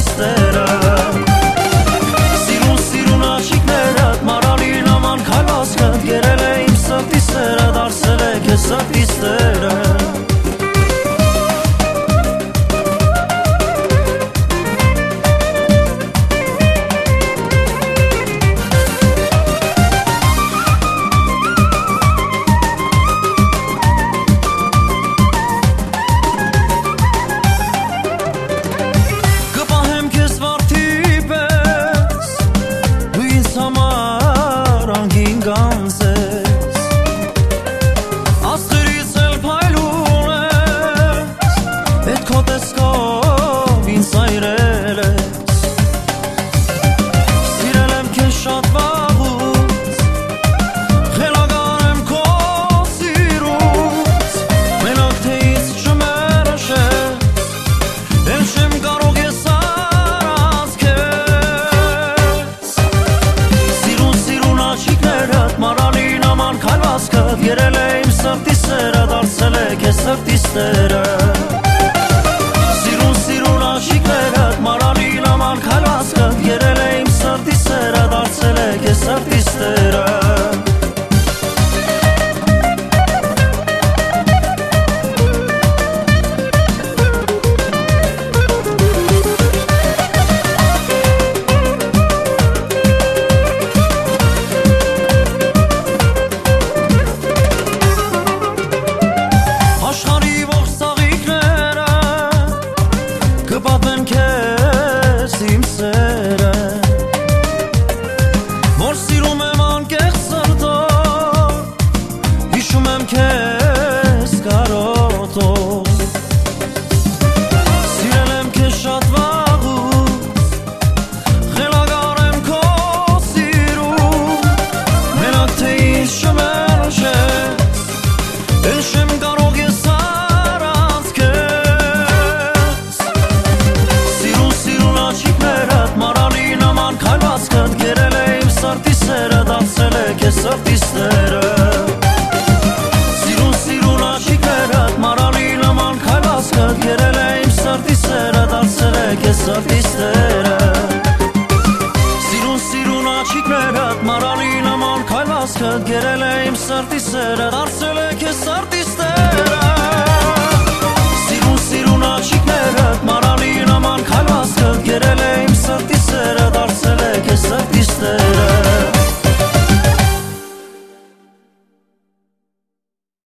սրտիստերը Սիրուն աշիկներդ մարալին աման քալասկըտ Գերել է իմ սրտիստերը դարսել է կեզ սրտիստերը Գերել է իմ սրտի սերը, դարձել է կեզ սրտի սերը Սիրուն աշիկներդ մարալին աման քալասկըտ Գերել է իմ սրտի սերը, դարձել է կեզ սրտի սերը Որ սիրում եմ անկեղ սրտով Հիշում եմ քեզ կարոտով Սիրել եմ քեզ շատ վաղուց Խելագար եմ քո սիրում Մենակ թե ինձ չմերժես Էլ չեմ կարող ես առանց քեզ Սիրուն աշիկներդ մարալին աման քայլվածքդ Գերել է իմ սրտի սերը, դարձել է կեզ սրտի սերը Սիրուն աշիկներդ մարալին աման քայլվածքդ Գերել է իմ սրտի սերը, դարձել է կեզ սրտի սերը Սիրուն աշիկներդ մարալին աման քայլվածքդ Գերել է իմ սրտի սերը, դարձել է կեզ սրտի սերը